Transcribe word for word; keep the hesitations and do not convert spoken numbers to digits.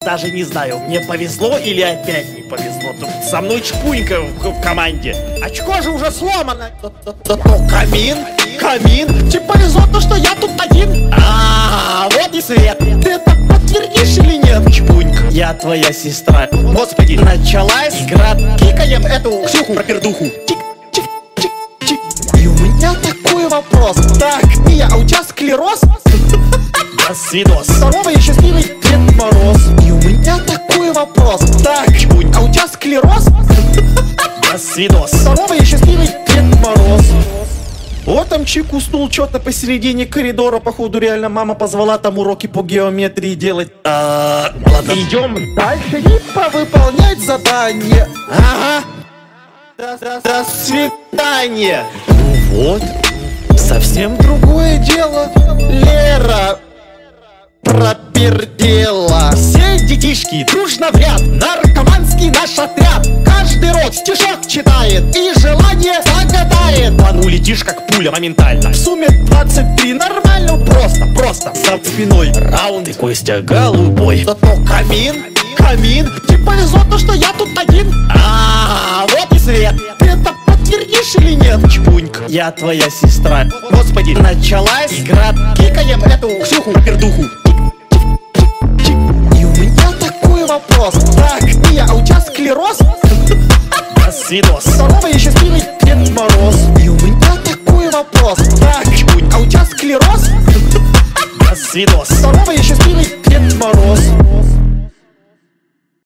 Даже не знаю, мне повезло или опять не повезло. Тут со мной чпунька в, в команде. Очко же уже сломано. Да то камин, камин. Тебе повезло то, что я тут один. А, вот и свет. Ты это подтвердишь или нет, чпунька? Я твоя сестра. Господи, началась Игра. Кикаем эту Ксюху Пропердуху. Чик, чик, чик, чик. И у меня такой вопрос. Так, Мия, а у тебя склероз? До свидос. Здоровый и счастливый Дед Мороз. И у меня такой вопрос. Так, чпунь, а у тебя склероз? До свидос. Здоровый и счастливый Дед Мороз. Вот там Чик уснул что-то посередине коридора. Походу реально мама позвала там уроки по геометрии делать. А, ладно. Идем дальше и повыполнять задание. Ага. До, до, до свидания. Ну вот. Совсем другое дело. Лера пропердела. Все детишки дружно в ряд. Наркоманский наш отряд. Каждый рот стишок читает и желание загадает. А ну летишь как пуля моментально. В сумме двадцать три. Нормально, просто, просто. За спиной Раунд и Костя голубой. зато камин, камин. Тебе повезло то, что я тут один. А, вот и свет. Ты это подтвердишь или нет, чпунька? Я твоя сестра. Господи, началась Игра. Кикаем эту Ксюху Пропердуху. Чик. И у меня такой вопрос. Так, Мия, а у тебя склероз? До свидос. Здоровый и счастливый Дед Мороз. И у меня такой вопрос. Так, чпунь, а у тебя склероз? До свидос. Здоровый и